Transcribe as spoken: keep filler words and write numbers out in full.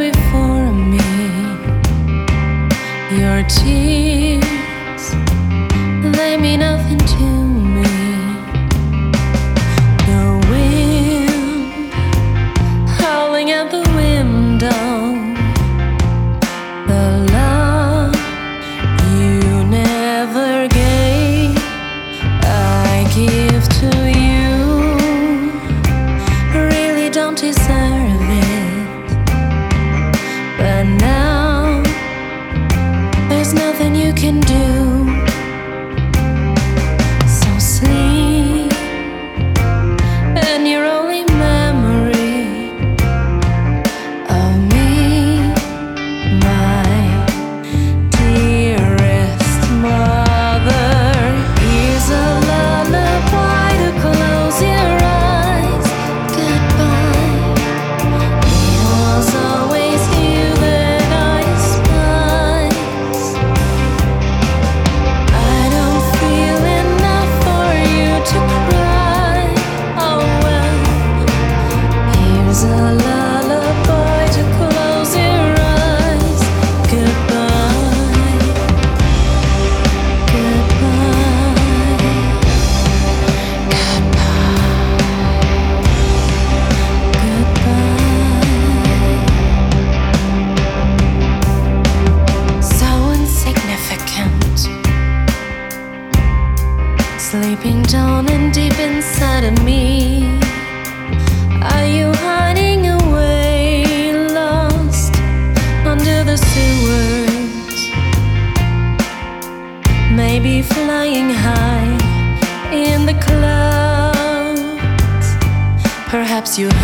before me. Your tears, they mean nothing to me. The wind howling at the window, the love you never gave, I give to you. Really don't deserve it, but now there's nothing you can do. So sleep, and your only memory of me, my dearest mother. Here's a lullaby to close your eyes. Goodbye. It was always you that I despised. I don't feel enough for you to cry. Oh well. Here's a lullaby to close your eyes. Goodbye. Goodbye. Goodbye. So insignificant, sleeping down and deep inside of me. Are you hiding away, lost under the sewers? Maybe flying high in the clouds. Perhaps you